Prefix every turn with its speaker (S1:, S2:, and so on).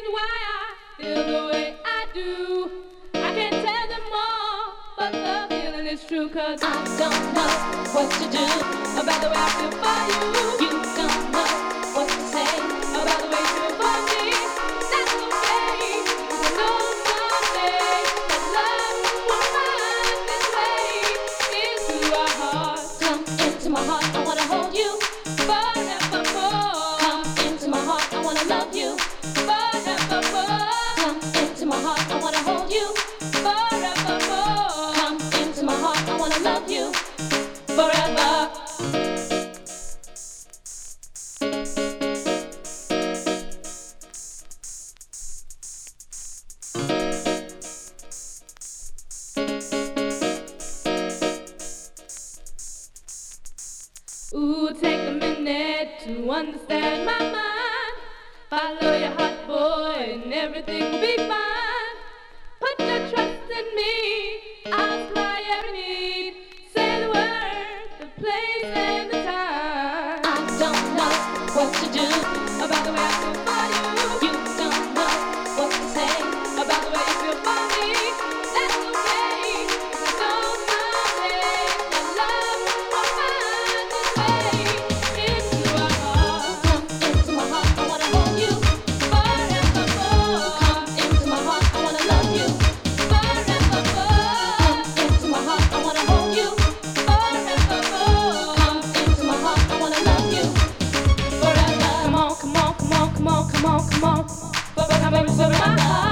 S1: reasons why I feel the way I do. I can't tell them all, but the feeling is true. 'Cause I don't know what to do about the way I feel for you. You don't know what to say about the way you feel for me. That's okay, 'cause I know someday that love will find its way into our hearts. Come into my heart, I wanna hold you forevermore. Come into my heart, I wanna love you forevermore. Come into my heart, I wanna hold you forevermore. Come into my heart, I wanna love you forever. Ooh, take a minute to understand my mind. Follow your heart, boy, and everything will be fine. Put your trust in me, I'll supply every need. Say the word, the place, and the time. I don't know what to do about the way I feel for you. You don't know what to say about the way you feel for me. That's okay, 'cause I know someday that love will find its way into our heart. Come into my heart, I wanna hold you forevermore. Come into my heart, I wanna love you forevermore. Come into my heart, I wanna hold you forevermore. Come into my heart, I wanna love you forever. Come on, come on, come on, come on, come on, come on. Come into my heart.